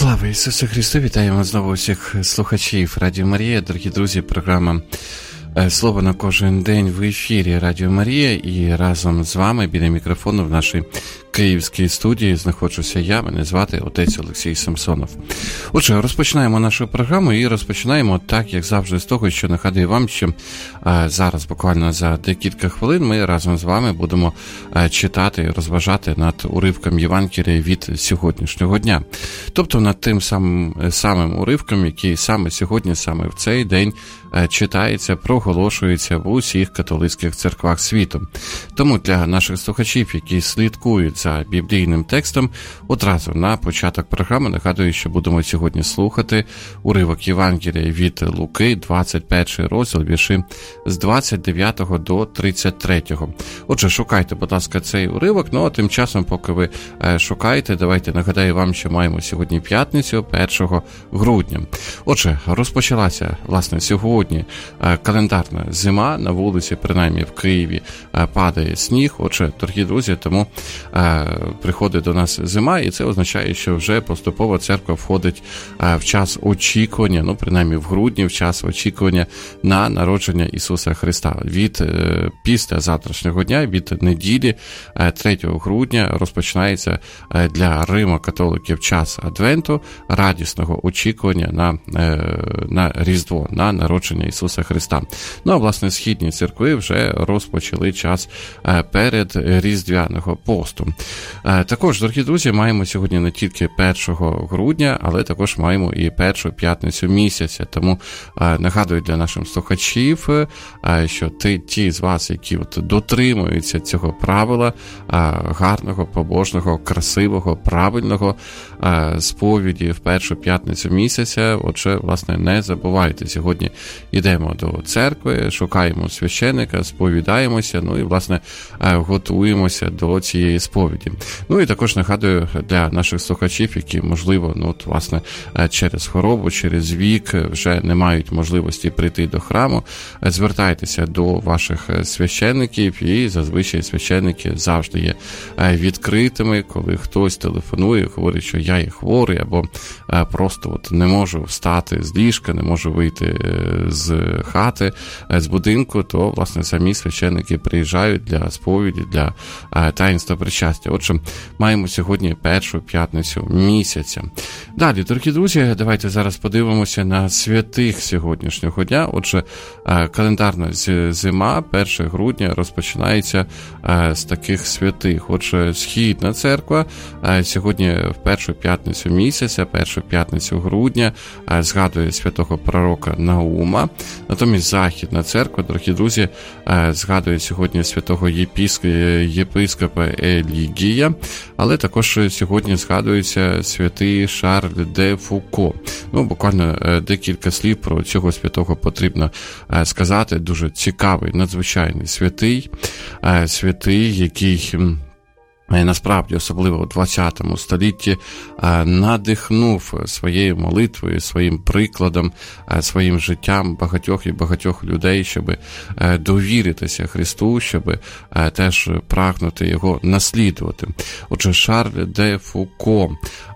Слава Ісусу Христу! Вітаємо знову всіх слухачів Радіо Марія. Дорогі друзі, програма «Слово на кожен день» в ефірі Радіо Марія. І разом з вами біля мікрофону в нашій київській студії знаходжуся я, мене звати отець Олексій Самсонов. Отже, розпочинаємо нашу програму і розпочинаємо так, як завжди, з того, що нагадую вам, що зараз буквально за декілька хвилин ми разом з вами будемо читати і розважати над уривком Євангелія від сьогоднішнього дня. Тобто над тим самим уривком, який саме сьогодні, саме в цей день читається, проголошується в усіх католицьких церквах світу. Тому для наших слухачів, які слідкують за біблійним текстом, одразу на початок програми нагадую, що будемо сьогодні слухати уривок Євангелія від Луки, 21 розділ, вірші з 29 до 33. Отже, шукайте, будь ласка, цей уривок, ну а тим часом, поки ви шукаєте, давайте нагадаю вам, що маємо сьогодні п'ятницю, 1 грудня. Отже, розпочалася, власне, сьогодні календарна зима, на вулиці, принаймні в Києві, падає сніг. Отже, дорогі друзі, тому приходить до нас зима, і це означає, що вже поступово церква входить в час очікування, ну, принаймні в грудні, в час очікування на народження Ісуса Христа. Після завтрашнього дня, від неділі, 3 грудня, розпочинається для Римо-католиків час Адвенту, радісного очікування на Різдво, на народження Ісуса Христа. Ну, а, власне, східні церкви вже розпочали час перед Різдвяного посту. Також, дорогі друзі, маємо сьогодні не тільки 1 грудня, але також маємо і першу п'ятницю місяця. Тому нагадую для наших слухачів, що ті з вас, які дотримуються цього правила, гарного, побожного, красивого, правильного сповіді в першу п'ятницю місяця, отже, власне, не забувайте, сьогодні йдемо до церкви, шукаємо священика, сповідаємося, ну і, власне, готуємося до цієї сповіді. Ну і також нагадую для наших слухачів, які, можливо, власне, через хворобу, через вік вже не мають можливості прийти до храму, звертайтеся до ваших священників, і зазвичай священники завжди є відкритими, коли хтось телефонує, говорить, що я є хворий, або просто не можу встати з ліжка, не можу вийти з хати, з будинку, то, власне, самі священники приїжджають для сповіді, для таїнства причастя. Отже, маємо сьогодні першу п'ятницю місяця. Далі, дорогі друзі, давайте зараз подивимося на святих сьогоднішнього дня. Отже, календарна зима, 1 грудня, розпочинається з таких святих. Отже, Східна церква сьогодні в першу п'ятницю місяця, першу п'ятницю грудня згадує святого пророка Наума. Натомість Західна церква, дорогі друзі, згадує сьогодні святого єпископа Елігія, але також сьогодні згадується святий Шарль де Фуко. Ну, буквально декілька слів про цього святого потрібно сказати. Дуже цікавий, надзвичайний святий, який насправді, особливо у 20 столітті, надихнув своєю молитвою, своїм прикладом, своїм життям багатьох людей, щоб довіритися Христу, щоб теж прагнути його наслідувати. Отже, Шарль де Фуко,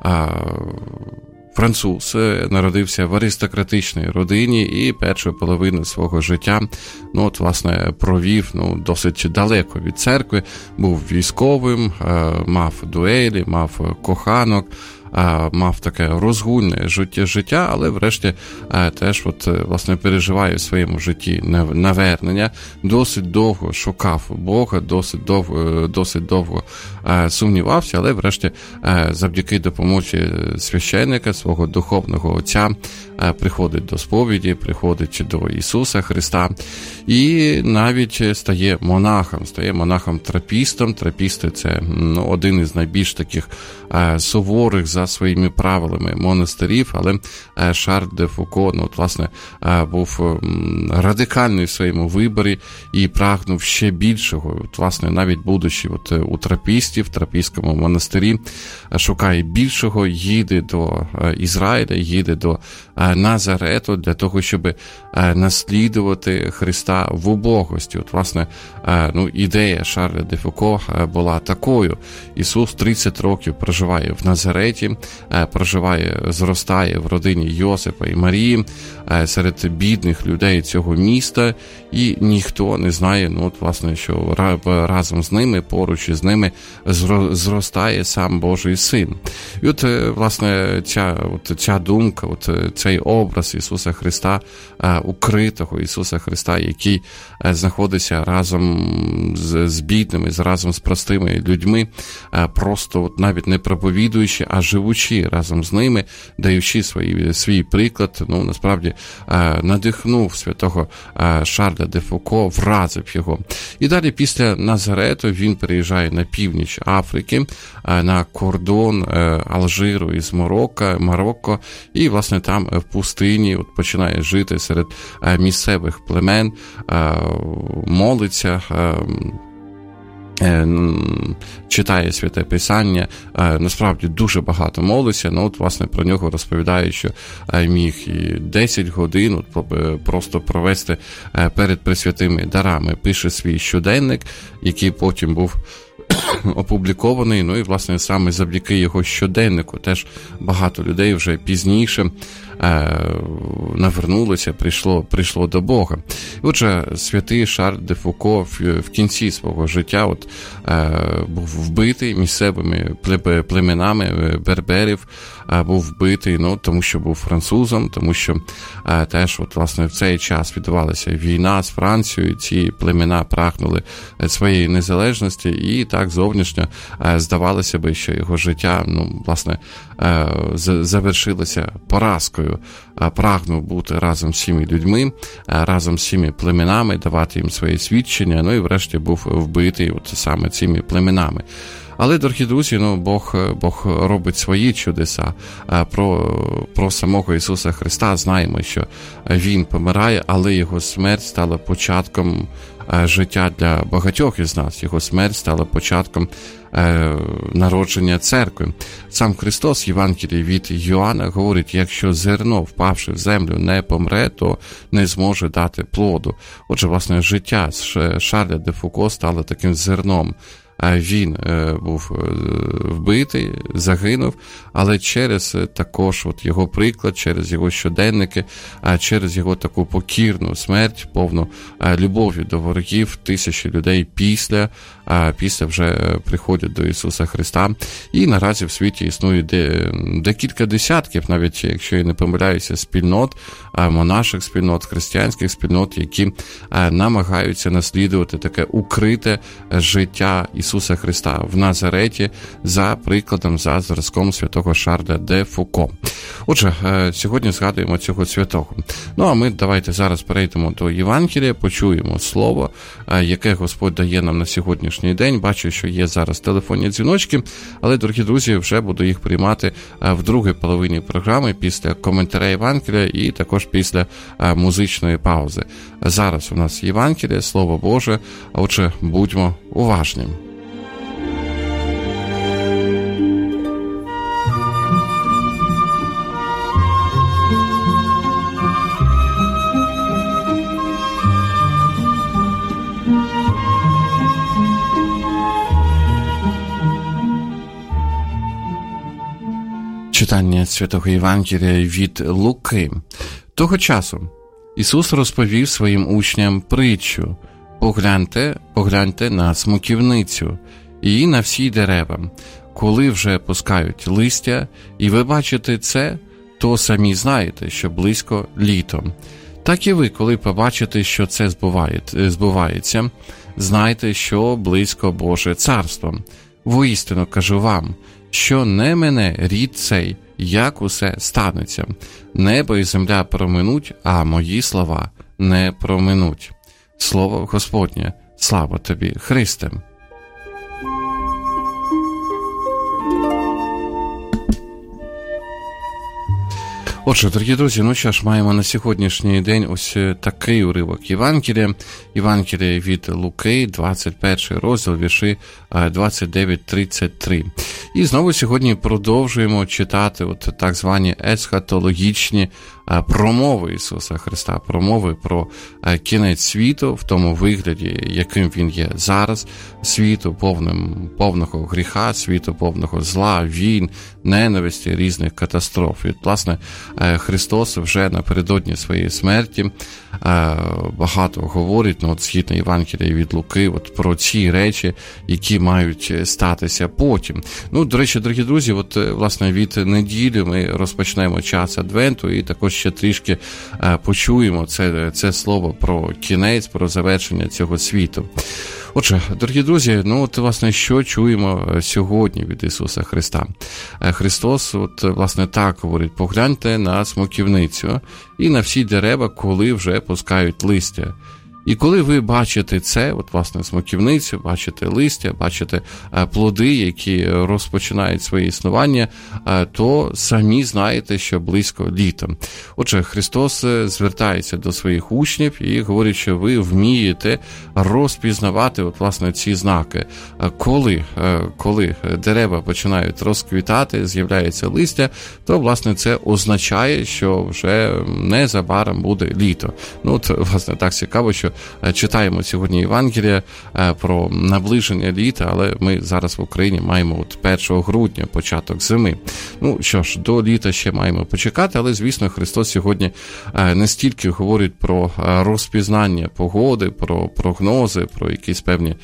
француз, народився в аристократичній родині і першу половину свого життя, власне, провів досить далеко від церкви, був військовим, мав дуелі, мав коханок, мав таке розгульне життя, але врешті теж власне переживає в своєму житті навернення, досить довго шукав Бога, досить довго сумнівався, але врешті завдяки допомозі священника, свого духовного отця, приходить до сповіді, приходить до Ісуса Христа і навіть стає монахом-трапістом. Трапісти – це один із найбільш таких суворих за своїми правилами монастирів, але Шарль де Фуко, власне, був радикальний в своєму виборі і прагнув ще більшого. Власне, навіть будучи у трапістів, в трапістському монастирі, шукає більшого, їде до Ізраїля, їде до Назарету для того, щоб наслідувати Христа в убогості. Власне, ідея Шарля де Фуко була такою. Ісус 30 років проживає в Назареті, Назареті, зростає в родині Йосипа і Марії, серед бідних людей цього міста, і ніхто не знає, власне, що разом з ними, поруч із ними зростає сам Божий Син. І власне, ця думка, цей образ Ісуса Христа, укритого Ісуса Христа, який знаходиться разом з бідними, разом з простими людьми, просто навіть не проповідуючи, а живучи разом з ними, даючи свій приклад, насправді надихнув святого Шарля де Фуко, вразив його. І далі після Назарету він переїжджає на північ Африки, на кордон Алжиру із Марокко, і, власне, там в пустині починає жити серед місцевих племен, молиться, читає Святе Писання, насправді дуже багато молиться, власне, про нього розповідає, що міг і 10 годин просто провести перед пресвятими дарами. Пише свій щоденник, який потім був опублікований, і, власне, саме завдяки його щоденнику теж багато людей вже пізніше навернулося, прийшло до Бога. Отже, святий Шарль де Фуко в кінці свого життя був вбитий місцевими племенами берберів, був вбитий, тому що був французом, тому що теж, власне, в цей час відбувалася війна з Францією, ці племена прагнули своєї незалежності, і так зовнішньо здавалося би, що його життя, власне, завершилося поразкою. Прагнув бути разом з всіми людьми, разом з всіми племенами, давати їм своє свідчення, і врешті був вбитий саме цими племенами. Але, дорогі друзі, Бог робить свої чудеса. Про самого Ісуса Христа знаємо, що Він помирає, але Його смерть стала початком життя для багатьох із нас. Його смерть стала початком народження церкви. Сам Христос в Євангелії від Йоанна говорить, якщо зерно, впавши в землю, не помре, то не зможе дати плоду. Отже, власне, життя Шарля де Фуко стало таким зерном. Він був вбитий, загинув, але через також його приклад, через його щоденники, через його таку покірну смерть, повну любові до ворогів, тисячі людей після вже приходять до Ісуса Христа. І наразі в світі існує декілька десятків, навіть якщо я не помиляюся, спільнот, монаших спільнот, християнських спільнот, які намагаються наслідувати таке укрите життя Ісуса Христа в Назареті за прикладом, за зразком святого Шарля де Фуко. Отже, сьогодні згадуємо цього святого. А ми давайте зараз перейдемо до Євангелія, почуємо слово, яке Господь дає нам на сьогоднішній день. Бачу, що є зараз телефонні дзвіночки, але, дорогі друзі, вже буду їх приймати в другій половині програми після коментаря Євангелія і також після музичної паузи. Зараз у нас Євангеліє, Слово Боже, отже, будьмо уважні. Читання Святого Євангелія від Луки. Того Ісус розповів своїм учням притчу: погляньте на смоківницю і на всі дерева. Коли вже пускають листя, і ви бачите це, то самі знаєте, що близько літо. Так і ви, коли побачите, що це збувається, знайте, що близько Боже царство. Воістину кажу вам, що не мине рід цей, як усе станеться. Небо і земля проминуть, а мої слова не проминуть. Слово Господнє, слава тобі, Христе. Отже, дорогі друзі, маємо на сьогоднішній день ось такий уривок Євангелія. Євангелія від Луки, 21 розділ, вірші 29-33. І знову сьогодні продовжуємо читати так звані есхатологічні промови Ісуса Христа, промови про кінець світу в тому вигляді, яким він є зараз, світу повного гріха, світу повного зла, війн, ненависті, різних катастроф. І, власне, Христос вже напередодні своєї смерті багато говорить, ну, от згідно Євангелія від Луки, от про ці речі, які мають статися потім. Ну, до речі, дорогі друзі, от, власне, від неділі ми розпочнемо час Адвенту і також ще трішки почуємо це слово про кінець, про завершення цього світу. Отже, дорогі друзі, ну от, власне, що чуємо сьогодні від Ісуса Христа? Христос, от, власне, так говорить: погляньте на смоківницю і на всі дерева, коли вже пускають листя. І коли ви бачите це, от, власне, смоківницю, бачите листя, бачите плоди, які розпочинають своє існування, то самі знаєте, що близько літо. Отже, Христос звертається до своїх учнів і говорить, що ви вмієте розпізнавати, от, власне, ці знаки. Коли дерева починають розквітати, з'являється листя, то, власне, це означає, що вже незабаром буде літо. Ну, от, власне, так цікаво, що читаємо сьогодні Євангелія про наближення літа, але ми зараз в Україні маємо от 1 грудня, початок зими. Ну що ж, до літа ще маємо почекати, але, звісно, Христос сьогодні не стільки говорить про розпізнання погоди, про прогнози, про якісь певні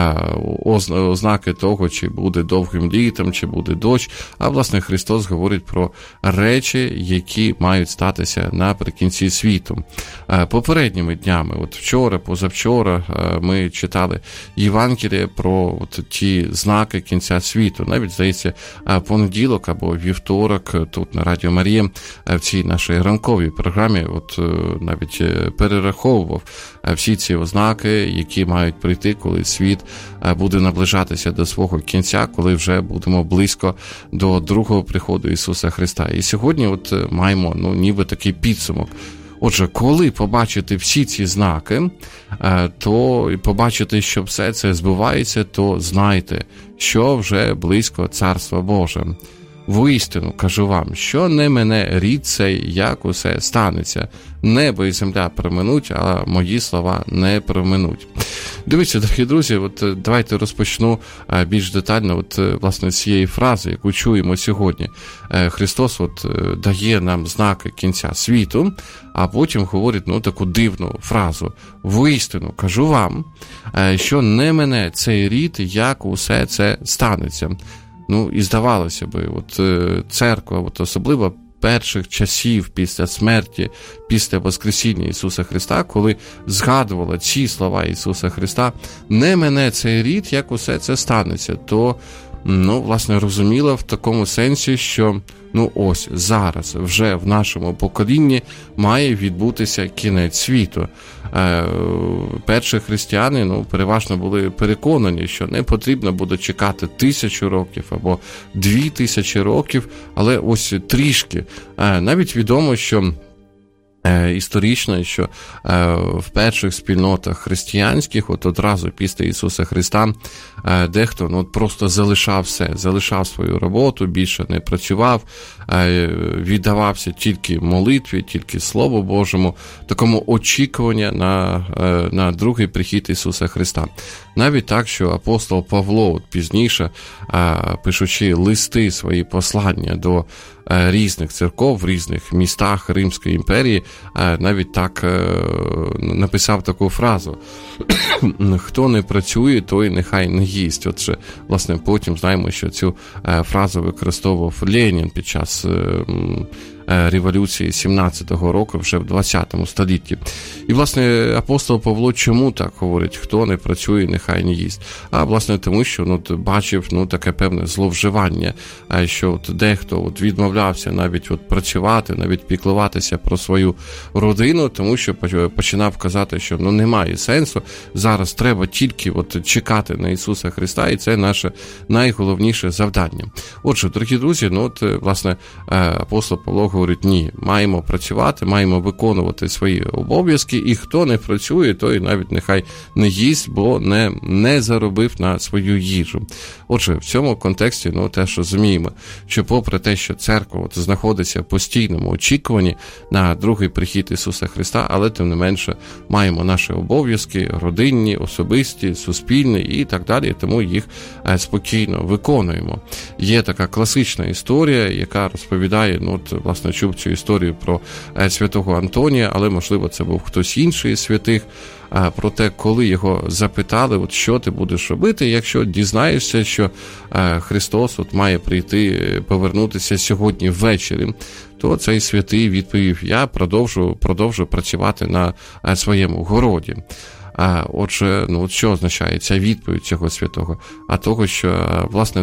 ознаки того, чи буде довгим літом, чи буде дощ, а, власне, Христос говорить про речі, які мають статися наприкінці світу. Попередніми днями, от вчора, позавчора, ми читали Євангеліє про от ті знаки кінця світу. Навіть, здається, понеділок або вівторок тут на Радіо Марія в цій нашій ранковій програмі от навіть перераховував всі ці ознаки, які мають прийти, коли світ буде наближатися до свого кінця, коли вже будемо близько до другого приходу Ісуса Христа. І сьогодні от маємо, ну, ніби такий підсумок. Отже, коли побачите всі ці знаки, то побачите, що все це збувається, то знайте, що вже близько Царства Боже. Воістину кажу вам, що не мене рід цей, як усе станеться. Небо і земля проминуть, а мої слова не проминуть. Дивіться, дорогі друзі, от давайте розпочну більш детально от, власне, цієї фрази, яку чуємо сьогодні. Христос от дає нам знаки кінця світу, а потім говорить, ну, таку дивну фразу. Воістину кажу вам, що не мене цей рід, як усе це станеться. Ну, і здавалося би, от церква, от особливо перших часів після смерті, після Воскресіння Ісуса Христа, коли згадувала ці слова Ісуса Христа, не мене цей рід, як усе це станеться, то, ну, власне, розуміла в такому сенсі, що, ну, ось, зараз, вже в нашому поколінні має відбутися кінець світу. Перші християни, ну, переважно були переконані, що не потрібно буде чекати 1000 років або 2000 років, але ось трішки. Навіть відомо, що історично, що в перших спільнотах християнських, от одразу після Ісуса Христа, дехто, ну, просто залишав свою роботу, більше не працював, віддавався тільки молитві, тільки Слову Божому, такому очікуванню на другий прихід Ісуса Христа. Навіть так, що апостол Павло от пізніше, пишучи листи, свої послання до різних церков в різних містах Римської імперії, навіть так написав таку фразу: «Хто не працює, той нехай не їсть». Отже, власне, потім знаємо, що цю фразу використовував Ленін під час революції 17-го року, вже в 20 столітті. І, власне, апостол Павло чому так говорить? Хто не працює, нехай не їсть. А, власне, тому що, ну, бачив, ну, таке певне зловживання, що от дехто от відмовлявся навіть от працювати, навіть піклуватися про свою родину, тому що починав казати, що, ну, немає сенсу, зараз треба тільки от чекати на Ісуса Христа, і це наше найголовніше завдання. Отже, дорогі друзі, ну, от, власне, апостол Павло говорить, ні, маємо працювати, маємо виконувати свої обов'язки, і хто не працює, той навіть нехай не їсть, бо не заробив на свою їжу. Отже, в цьому контексті, теж розуміємо, що попри те, що церква знаходиться в постійному очікуванні на другий прихід Ісуса Христа, але тим не менше маємо наші обов'язки, родинні, особисті, суспільні і так далі, тому їх спокійно виконуємо. Є така класична історія, яка розповідає, власне, чув цю історію про святого Антонія, але, можливо, це був хтось інший з святих, про те, коли його запитали, що ти будеш робити, якщо дізнаєшся, що Христос має прийти, повернутися сьогодні ввечері, то цей святий відповів, я продовжу працювати на своєму городі. Отже, що означає ця відповідь цього святого? А того, що, власне,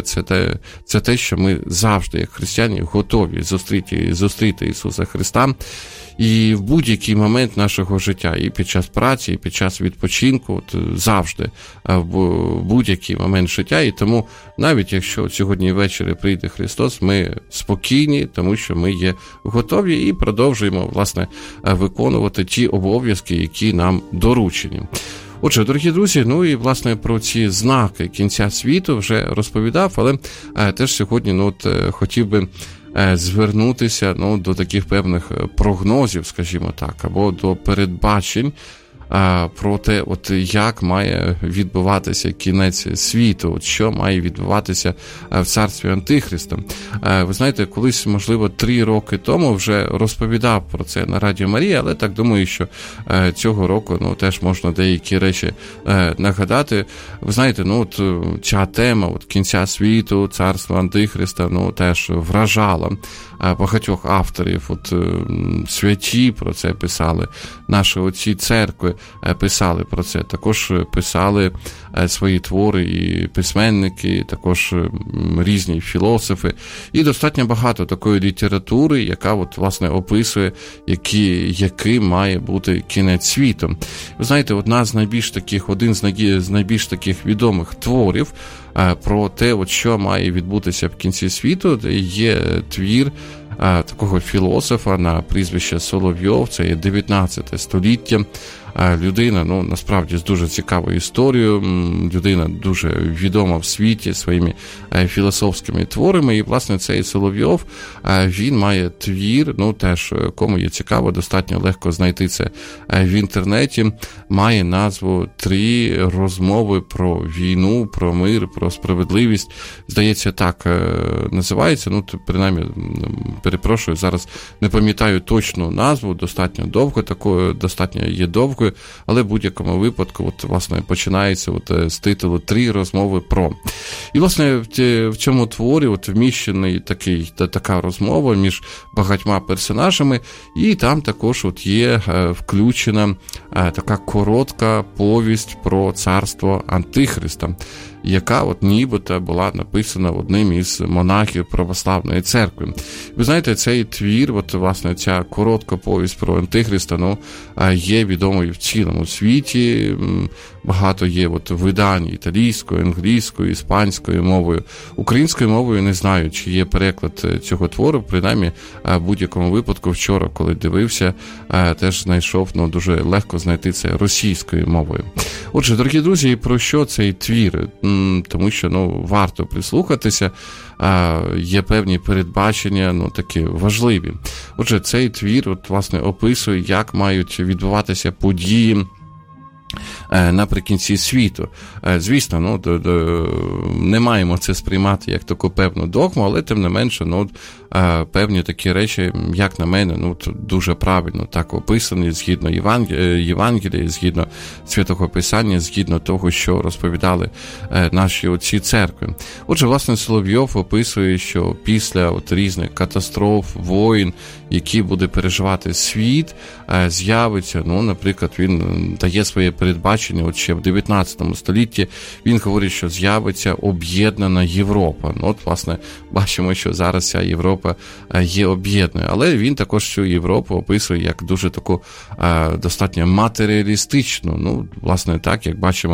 це те, що ми завжди, як християни, готові зустріти Ісуса Христа і в будь-який момент нашого життя, і під час праці, і під час відпочинку, завжди, в будь-який момент життя. І тому, навіть якщо сьогодні ввечері прийде Христос, ми спокійні, тому що ми є готові і продовжуємо, власне, виконувати ті обов'язки, які нам доручені. Отже, дорогі друзі, і, власне, про ці знаки кінця світу вже розповідав, але теж сьогодні, хотів би звернутися, до таких певних прогнозів, скажімо так, або до передбачень про те, як має відбуватися кінець світу, що має відбуватися в царстві Антихриста. Ви знаєте, колись, можливо, 3 роки тому вже розповідав про це на Радіо Марія, але так думаю, що цього року, теж можна деякі речі нагадати. Ви знаєте, ця тема кінця світу, царства Антихриста, теж вражала багатьох авторів. Святі про це писали, наші отці церкви писали про це, також писали свої твори і письменники, також різні філософи, і достатньо багато такої літератури, яка власне описує, яким має бути кінець світу. Ви знаєте, один з найбільш таких відомих творів про те, що має відбутися в кінці світу, є твір такого філософа на прізвище Соловйов, це є 19 століття. Людина, насправді, з дуже цікавою історією, людина дуже відома в світі своїми філософськими творами, і, власне, цей Соловйов, він має твір, теж, кому є цікаво, достатньо легко знайти це в інтернеті, має назву «3 розмови про війну, про мир, про справедливість». Здається, так називається, принаймні, перепрошую, зараз не пам'ятаю точну назву, достатньо є довго, але в будь-якому випадку, власне, починається з титулу «3 розмови про». І, власне, в цьому творі вміщений така розмова між багатьма персонажами, і там також є включена така коротка повість про царство Антихриста, яка нібито була написана одним із монахів православної церкви. Ви знаєте, цей твір, власне, ця коротка повість про Антихриста, є відомою в цілому світі. Багато є видань італійською, англійською, іспанською мовою. Українською мовою не знаю, чи є переклад цього твору, принаймні, в будь-якому випадку вчора, коли дивився, теж знайшов, дуже легко знайти це російською мовою. Отже, дорогі друзі, про що цей твір? Тому що, варто прислухатися, є певні передбачення, такі важливі. Отже, цей твір, власне, описує, як мають відбуватися події наприкінці світу. Звісно, не маємо це сприймати як таку певну догму, але тим не менше, певні такі речі, як на мене, дуже правильно так описані, згідно Євангелія, згідно Святого Писання, згідно того, що розповідали наші отці церкви. Отже, власне, Соловйов описує, що після різних катастроф, воїн, які буде переживати світ, з'явиться, наприклад, він дає своє передбачення, ще в 19 столітті, він говорить, що з'явиться об'єднана Європа. Власне, бачимо, що зараз ця Європа є об'єднаною, але він також цю Європу описує як дуже таку достатньо матеріалістичну, власне, так, як бачимо,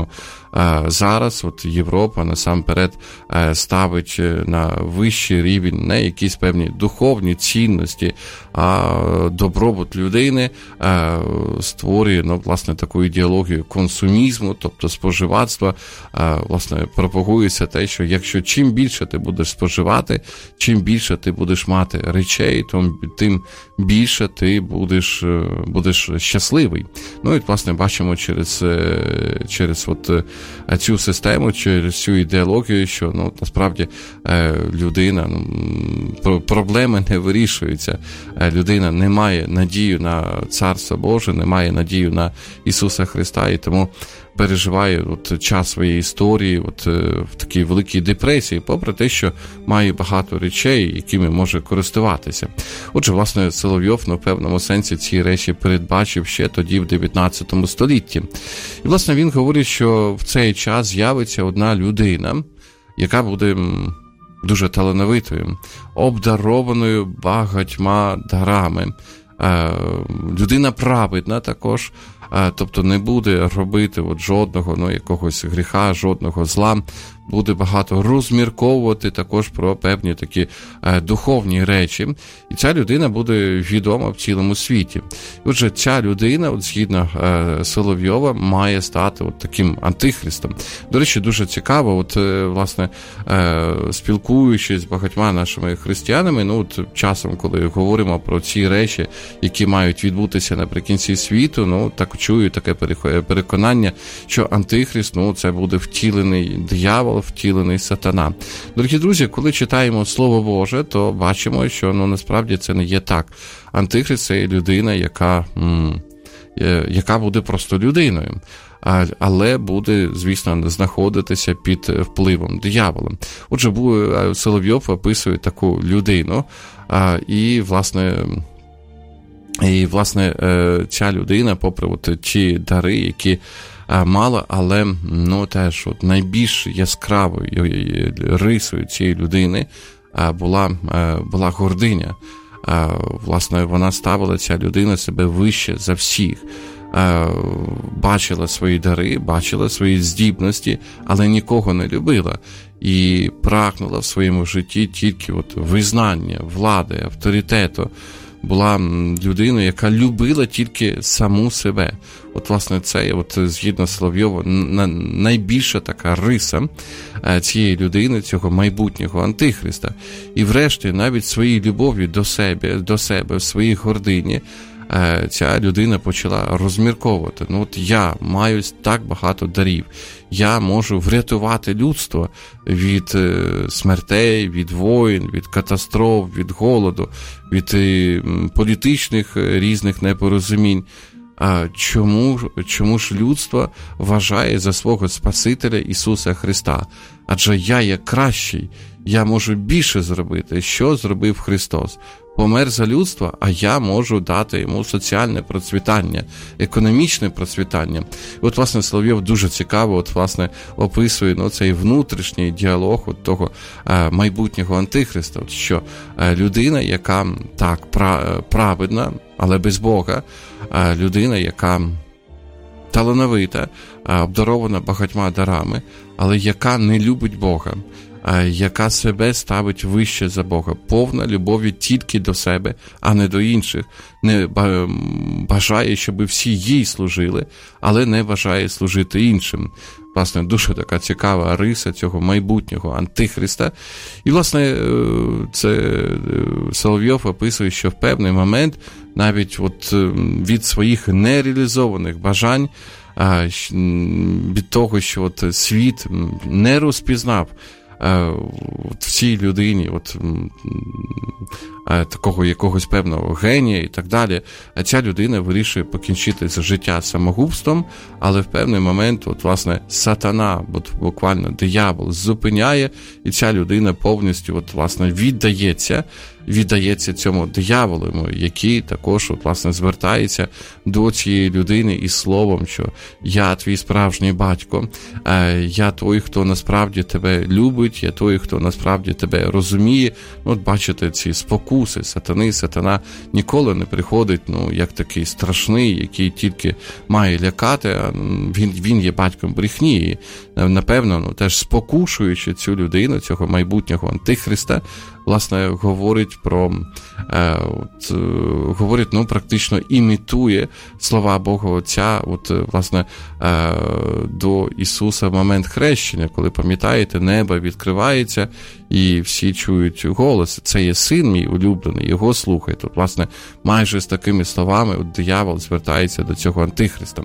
зараз от Європа насамперед ставить на вищий рівень не якісь певні духовні цінності, а добробут людини створює, власне, таку ідеологію консумізму, тобто споживацтва. Власне, пропагується те, що якщо чим більше ти будеш споживати, чим більше ти будеш мати речей, тим більше ти будеш щасливий. Ну і, власне, бачимо через от цю систему, через цю ідеологію, що, насправді, людина, проблеми не вирішуються. Людина не має надію на Царство Боже, не має надію на Ісуса Христа, і тому переживає час своєї історії в такій великій депресії, попри те, що має багато речей, якими може користуватися. Отже, власне, Соловйов, в певному сенсі, ці речі передбачив ще тоді, в 19 столітті. І, власне, він говорить, що в цей час з'явиться одна людина, яка буде дуже талановитою, обдарованою багатьма дарами. Людина праведна також, тобто не буде робити жодного якогось гріха, жодного зла, буде багато розмірковувати також про певні такі духовні речі. І ця людина буде відома в цілому світі. І отже, ця людина, згідно Соловйова, має стати таким антихристом. До речі, дуже цікаво, власне, спілкуючись з багатьма нашими християнами, часом, коли говоримо про ці речі, які мають відбутися наприкінці світу, так чую таке переконання, що антихрист, це буде втілений диявол, втілений сатана. Дорогі друзі, коли читаємо Слово Боже, то бачимо, що насправді це не є так. Антихрист – це людина, яка буде просто людиною, але буде, звісно, знаходитися під впливом диявола. Отже, Соловйов описує таку людину, і, власне, ця людина, попри ті дари, які мало, але теж найбільш яскравою рисою цієї людини була гординя. Власне, вона ставила, ця людина, себе вище за всіх. Бачила свої дари, бачила свої здібності, але нікого не любила. І прагнула в своєму житті тільки визнання, влади, авторитету. Була людиною, яка любила тільки саму себе. Власне, це, згідно Соловйова, найбільша така риса цієї людини, цього майбутнього антихриста. І врешті, навіть своїй любові до себе, в своїй гордині, ця людина почала розмірковувати. Я маю так багато дарів. Я можу врятувати людство від смертей, від воїн, від катастроф, від голоду, від політичних різних непорозумінь. Чому ж людство вважає за свого Спасителя Ісуса Христа? Адже я є кращий, я можу більше зробити, що зробив Христос. Помер за людство, а я можу дати йому соціальне процвітання, економічне процвітання. І власне, Соловйов дуже цікаво, власне, описує цей внутрішній діалог того майбутнього антихриста, що людина, яка так праведна, але без Бога, людина, яка талановита, обдарована багатьма дарами, але яка не любить Бога, яка себе ставить вище за Бога, повна любові тільки до себе, а не до інших, не бажає, щоб всі їй служили, але не бажає служити іншим. Власне, дуже така цікава риса цього майбутнього антихриста. І, власне, це Соловйов описує, що в певний момент навіть від своїх нереалізованих бажань, від того, що світ не розпізнав в цій людині такого якогось певного генія і так далі, ця людина вирішує покінчити життя самогубством, але в певний момент, власне, сатана, буквально диявол, зупиняє, і ця людина повністю, власне, віддається віддається цьому дияволу, який також, от, власне, звертається до цієї людини із словом, що я твій справжній батько, я той, хто насправді тебе любить, я той, хто насправді тебе розуміє. От бачите, ці спокуси сатани, сатана ніколи не приходить, як такий страшний, який тільки має лякати, а він є батьком брехні. І, напевно, теж спокушуючи цю людину, цього майбутнього антихриста, власне, говорить, практично імітує слова Бога Отця, власне, до Ісуса в момент хрещення, коли, пам'ятаєте, небо відкривається і всі чують голос. Це є син мій улюблений, його слухайте. Тут, власне, майже з такими словами диявол звертається до цього антихриста.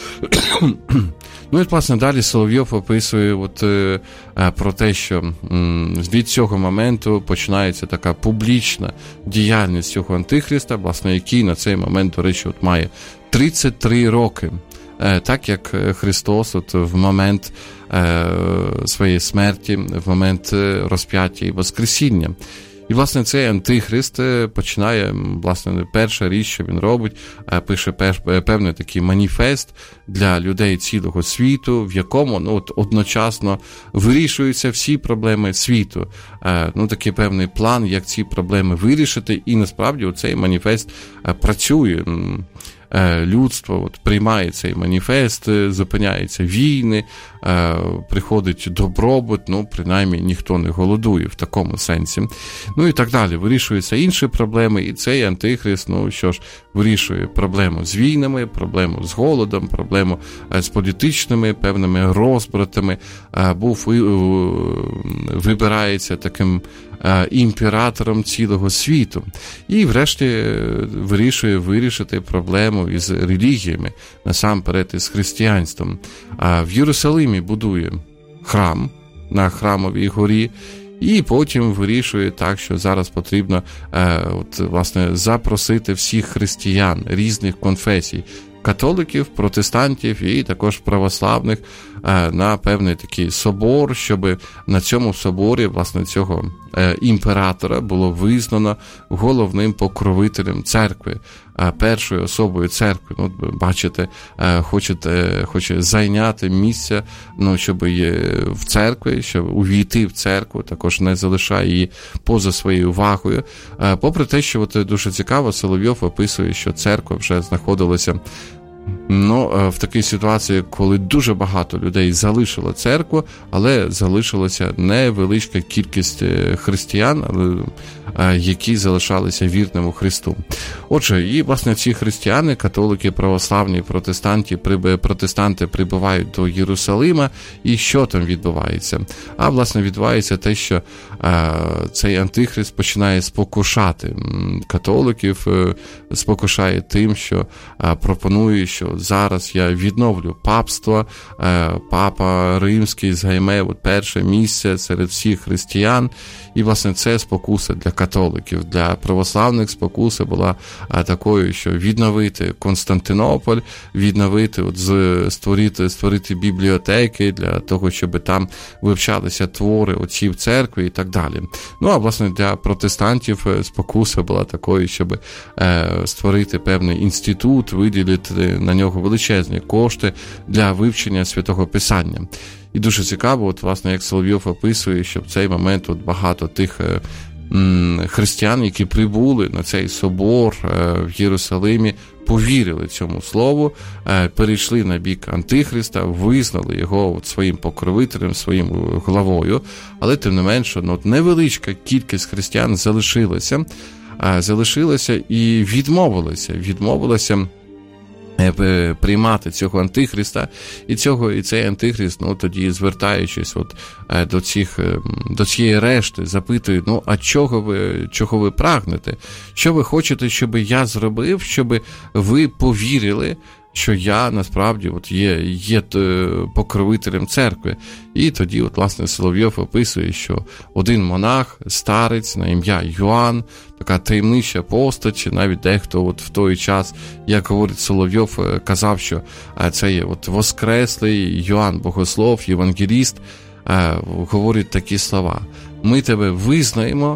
І, власне, далі Соловйов описує про те, що від цього моменту починається така публічна діяльність цього антихриста, власне, який на цей момент, до речі, має 33 роки. Так як Христос в момент своєї смерті, в момент розп'яття і воскресіння. І, власне, цей антихрист починає, власне, перша річ, що він робить, пише певний такий маніфест для людей цілого світу, в якому одночасно вирішуються всі проблеми світу. Такий певний план, як ці проблеми вирішити, і насправді цей маніфест працює. Людство приймає цей маніфест, зупиняються війни, приходить добробут, принаймні ніхто не голодує в такому сенсі. І так далі. Вирішуються інші проблеми, і цей антихрист, вирішує проблему з війнами, проблему з голодом, проблему з політичними певними розбратами, вибирається таким імператором цілого світу. І врешті вирішити проблему із релігіями, насамперед із християнством. В Єрусалимі будує храм на Храмовій горі, і потім вирішує так, що зараз потрібно власне, запросити всіх християн різних конфесій, католиків, протестантів і також православних на певний такий собор, щоб на цьому соборі, власне, цього імператора було визнано головним покровителем церкви, першою особою церкви. Бачите, хоче зайняти місце, щоб в церкві, щоб увійти в церкву, також не залишає її поза своєю увагою. Попри те, що дуже цікаво, Соловйов описує, що церква вже знаходилася в такій ситуації, коли дуже багато людей залишило церкву, але залишилася невеличка кількість християн, які залишалися вірними Христу. Отже, і, власне, ці християни, католики, православні, протестанти прибувають до Єрусалима, і що там відбувається? А, власне, відбувається те, що цей антихрист починає спокушати католиків, спокушає тим, що пропонує, що зараз я відновлю папство, папа Римський займе перше місце серед всіх християн, і, власне, це спокуса для католиків. Для православних спокуса була такою, що відновити Константинополь, створити бібліотеки для того, щоб там вивчалися твори отців церкви і так далі. А, власне, для протестантів спокуса була такою, щоб створити певний інститут, виділити на нього величезні кошти для вивчення Святого Писання. І дуже цікаво, власне, як Соловйов описує, що в цей момент багато тих християн, які прибули на цей собор в Єрусалимі, повірили цьому слову, перейшли на бік антихриста, визнали його своїм покровителем, своїм главою, але тим не менше, невеличка кількість християн залишилася і відмовилася приймати цього антихриста, і цей антихрист, тоді, звертаючись до цієї решти, запитує, а чого ви прагнете? Що ви хочете, щоб я зробив, щоб ви повірили, що я насправді є покровителем церкви? І тоді, власне, Соловйов описує, що один монах, старець на ім'я Йоанн, така таємнича постать, навіть дехто в той час, як говорить Соловйов, казав, що це є воскреслий Йоанн Богослов, євангеліст, говорить такі слова: ми тебе визнаємо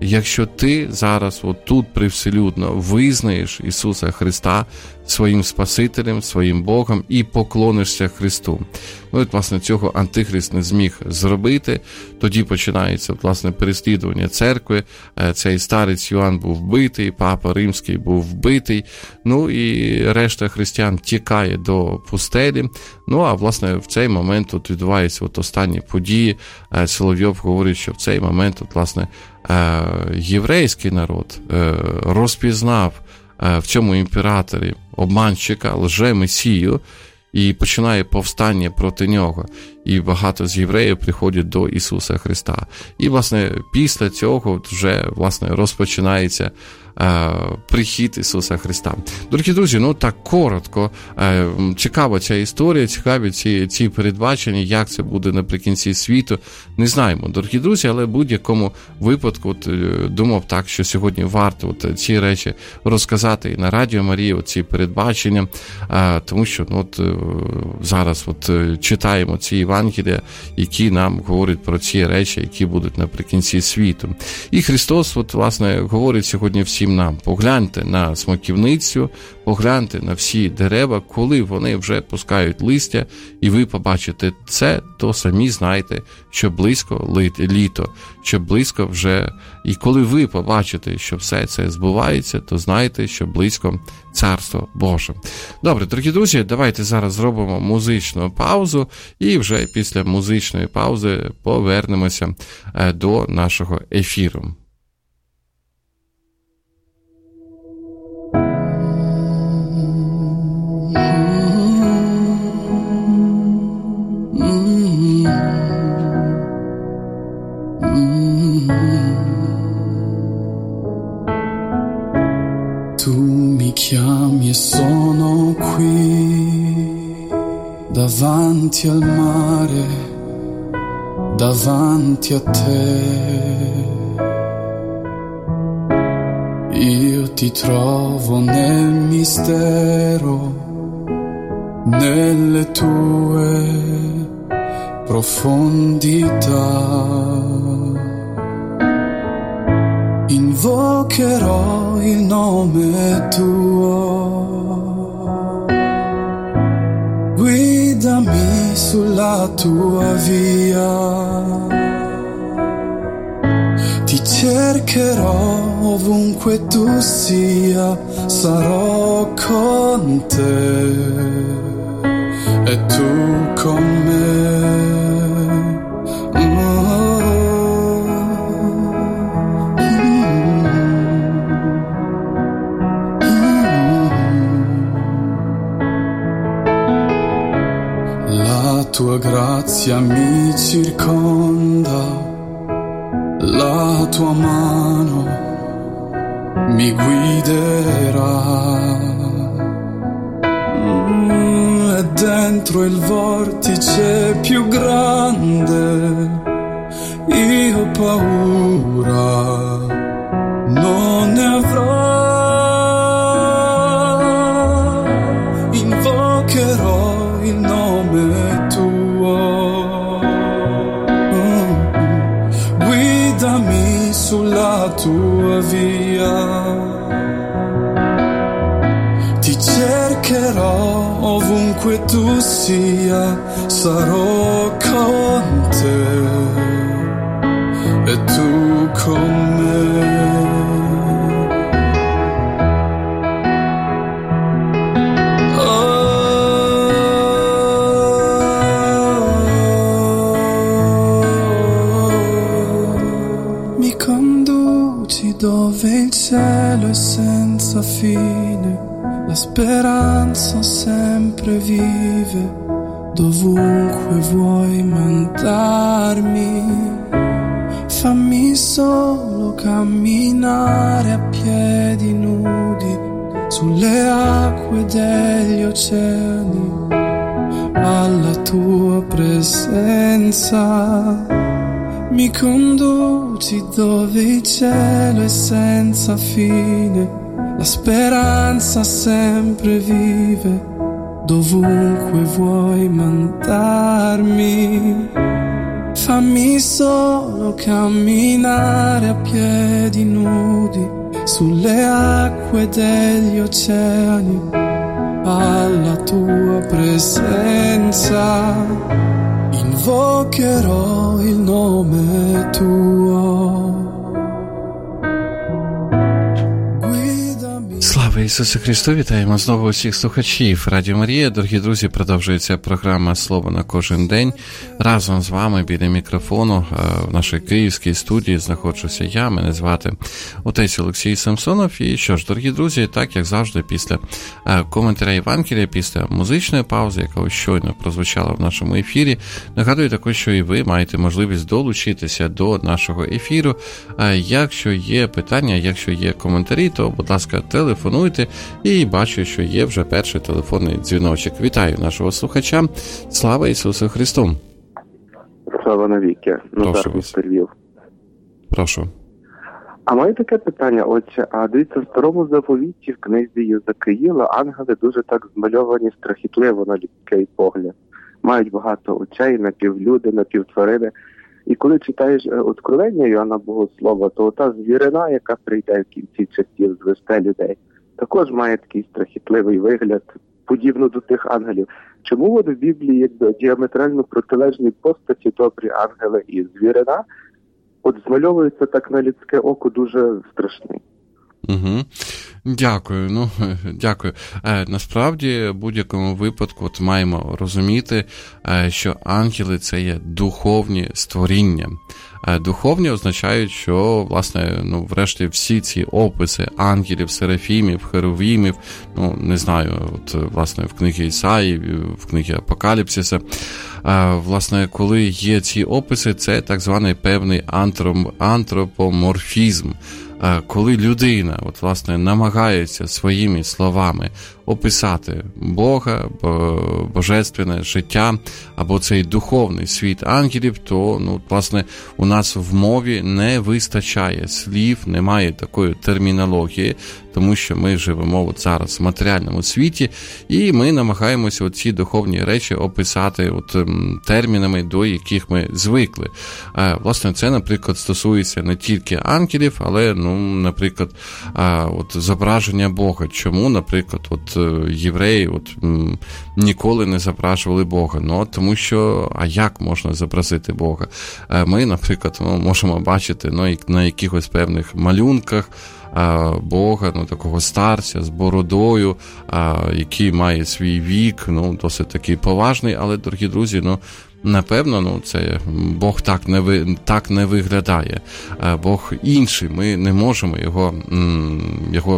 якщо ти зараз отут привселюдно визнаєш Ісуса Христа своїм Спасителем, своїм Богом і поклонишся Христу. Ну, от, власне, цього Антихрист не зміг зробити. Тоді починається, власне, переслідування церкви. Цей старець Йоанн був вбитий, Папа Римський був вбитий. Ну, і решта християн тікає до пустелі. Ну, а, власне, в цей момент от відбуваються от останні події. Соловйов говорить, що в цей момент, от, власне, єврейський народ розпізнав в цьому імператорі обманщика, лже-месію, і починає повстання проти нього. І багато з євреїв приходять до Ісуса Христа. І, власне, після цього вже, власне, розпочинається прихід Ісуса Христа. Дорогі друзі, ну так коротко, цікава ця історія, цікаві ці передбачення, як це буде наприкінці світу, не знаємо, дорогі друзі, але в будь-якому випадку от, думав так, що сьогодні варто от ці речі розказати і на Радіо Марія, ці передбачення, тому що ну, от, зараз от, читаємо ці Євангелія, які нам говорять про ці речі, які будуть наприкінці світу. І Христос, от, власне, говорить сьогодні всім нам, погляньте на смоківницю, погляньте на всі дерева, коли вони вже пускають листя, і ви побачите це, то самі знаєте, що близько літо, що близько вже, і коли ви побачите, що все це збувається, то знаєте, що близько Царство Боже. Добре, дорогі друзі, давайте зараз зробимо музичну паузу, і вже після музичної паузи повернемося до нашого ефіру. Tu mi chiami e sono qui davanti al mare, davanti a te. Io ti trovo nel mistero, nelle tue profondità. Invocherò il nome tuo, guidami sulla tua via, ti cercherò ovunque tu sia, sarò con te e tu con me. Tua grazia mi circonda, la tua mano mi guiderà, e dentro il vortice più grande io paura non ne avrò. Invocherò il nome tuo, guidami sulla tua via, ti cercherò ovunque tu sia, sarò con te e tu con me. Dove il cielo è senza fine, la speranza sempre vive, dovunque vuoi mandarmi. Fammi solo camminare a piedi nudi sulle acque degli oceani, alla tua presenza. Mi conduci dove il cielo è senza fine, la speranza sempre vive, dovunque vuoi mandarmi. fammi solo camminare a piedi nudi sulle acque degli oceani, alla tua presenza invocherò il nome tuo. Слава Ісусу Христу! Вітаємо знову усіх слухачів Радіо Марія. Дорогі друзі, продовжується програма «Слово на кожен день». Разом з вами біля мікрофону в нашій київській студії знаходжуся я. Мене звати отець Олексій Самсонов. І що ж, дорогі друзі, так як завжди, після коментаря Євангелія, після музичної паузи, яка щойно прозвучала в нашому ефірі, нагадую також, що і ви маєте можливість долучитися до нашого ефіру. Якщо є питання, якщо є коментарі, то, будь ласка, телефонуйте, і бачу, що є вже перший телефонний дзвіночок. Вітаю нашого слухача. Слава Ісусу Христу! Слава навіки. Назар Вістервів. Прошу. А маю таке питання, отче. А дивіться, в Старому Заповіті, в книзі Єзекиїла, ангели дуже так змальовані страхітливо на людський погляд. Мають багато очей, напівлюди, напівтварини. І коли читаєш Откровення Йоанна Богослова, то та звірина, яка прийде в кінці часів звести людей, також має такий страхітливий вигляд, подібно до тих ангелів. Чому от в Біблії якби діаметрально протилежні постаті, добрі ангели і звірина, от змальовуються так на людське око дуже страшний? Угу. Дякую. Дякую. Насправді, в будь-якому випадку от маємо розуміти, що ангели – це є духовні створіння. Духовні означають, що, власне, врешті всі ці описи ангелів, серафімів, херувімів, не знаю, от, власне, в книгі Ісаї, в книгі Апокаліпсиса, власне, коли є ці описи, це так званий певний антропоморфізм. Коли людина, от, власне, намагається своїми словами описати Бога, божественне життя або цей духовний світ ангелів, то, власне, у нас в мові не вистачає слів, немає такої термінології, тому що ми живемо от зараз в матеріальному світі, і ми намагаємося ці духовні речі описати термінами, до яких ми звикли. Власне, це, наприклад, стосується не тільки ангелів, але, наприклад, от зображення Бога. Чому, наприклад, євреї ніколи не зображували Бога? Тому що, а як можна зобразити Бога? Ми, наприклад, можемо бачити на якихось певних малюнках Бога, такого старця з бородою, який має свій вік, досить такий поважний, але, дорогі друзі, напевно, це Бог так не виглядає. Бог інший, ми не можемо його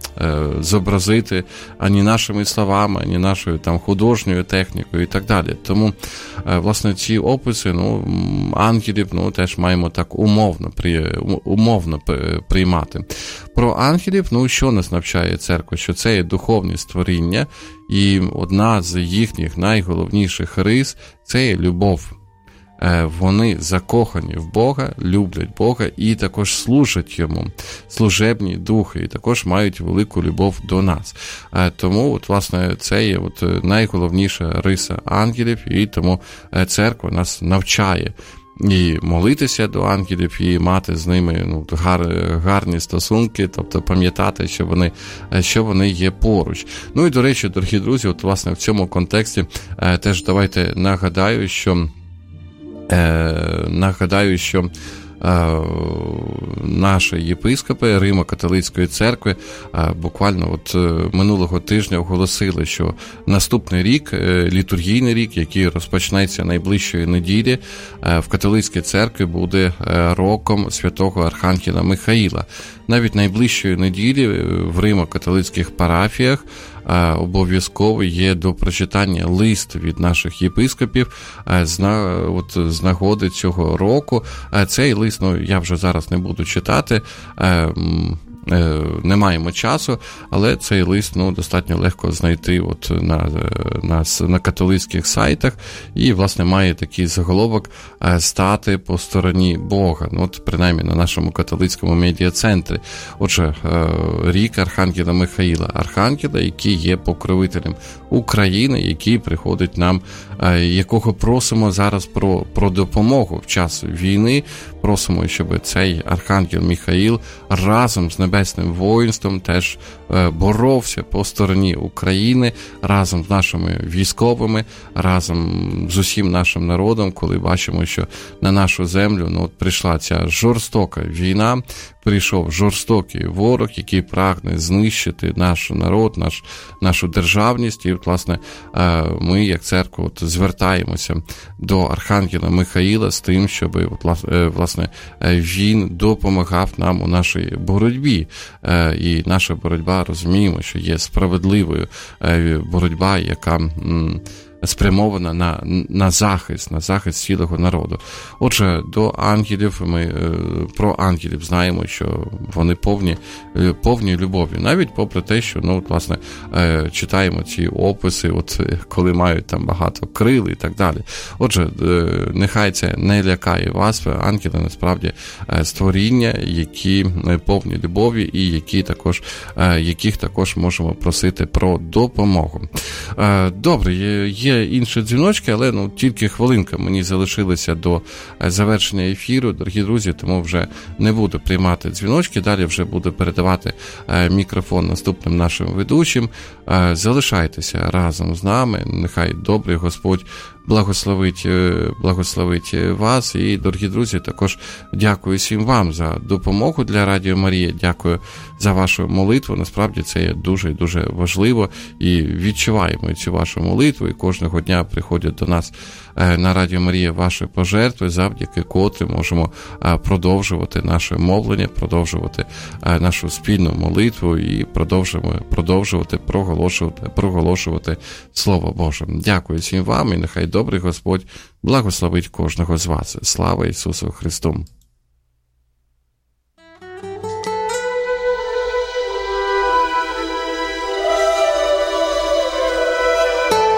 зобразити ані нашими словами, ані нашою художньою технікою і так далі. Тому, власне, ці описи, ангелів, теж маємо так умовно приймати. Про ангелів, що нас навчає церква? Що це є духовні створіння, і одна з їхніх найголовніших рис – це є любов. Вони закохані в Бога, люблять Бога і також служать Йому. Служебні духи, і також мають велику любов до нас. Тому, власне, це є найголовніша риса ангелів, і тому церква нас навчає і молитися до ангелів, і мати з ними гарні стосунки, тобто пам'ятати, що вони є поруч. І, до речі, дорогі друзі, власне, в цьому контексті теж давайте нагадаю, що наші єпископи Римо-католицької церкви буквально минулого тижня оголосили, що наступний рік, літургійний рік, який розпочнеться найближчої неділі, в католицькій церкві буде роком святого Архангела Михаїла. Навіть найближчої неділі в Римо-католицьких парафіях обов'язково є до прочитання лист від наших єпископів з нагоди цього року. Цей лист, я вже зараз не буду читати, не маємо часу, але цей лист достатньо легко знайти от на католицьких сайтах, і, власне, має такий заголовок «Стати по стороні Бога». От, принаймні, на нашому католицькому медіа-центрі. Отже, рік Архангела Михаїла. Архангела, який є покровителем України, який приходить нам, якого просимо зараз про допомогу в час війни. Просимо, щоб цей Архангел Михаїл разом з небесним воїнством теж боровся по стороні України, разом з нашими військовими, разом з усім нашим народом, коли бачимо, що на нашу землю прийшла ця жорстока війна, прийшов жорстокий ворог, який прагне знищити наш народ, нашу державність. І, власне, ми, як церква, звертаємося до Архангела Михаїла з тим, щоб, власне, він допомагав нам у нашій боротьбі. І наша боротьба, розуміємо, що є справедливою боротьба, яка спрямована на захист цілого народу. Отже, до ангелів про ангелів знаємо, що вони повні любові. Навіть попри те, що, власне, читаємо ці описи, коли мають там багато крил і так далі. Отже, нехай це не лякає вас. Ангели, насправді, створіння, які повні любові і яких також можемо просити про допомогу. Добре, є інші дзвіночки, але тільки хвилинка мені залишилася до завершення ефіру, дорогі друзі, тому вже не буду приймати дзвіночки, далі вже буду передавати мікрофон наступним нашим ведучим. Залишайтеся разом з нами, нехай добрий Господь благословить вас. І, дорогі друзі, також дякую всім вам за допомогу для Радіо Марія, дякую за вашу молитву. Насправді це є дуже і дуже важливо, і відчуваємо цю вашу молитву, і кожного дня приходять до нас на Радіо Марія ваші пожертви, завдяки котрим можемо продовжувати наше мовлення, продовжувати нашу спільну молитву і продовжувати проголошувати Слово Боже. Дякую всім вам, і нехай добрий Господь благословить кожного з вас. Слава Ісусу Христу!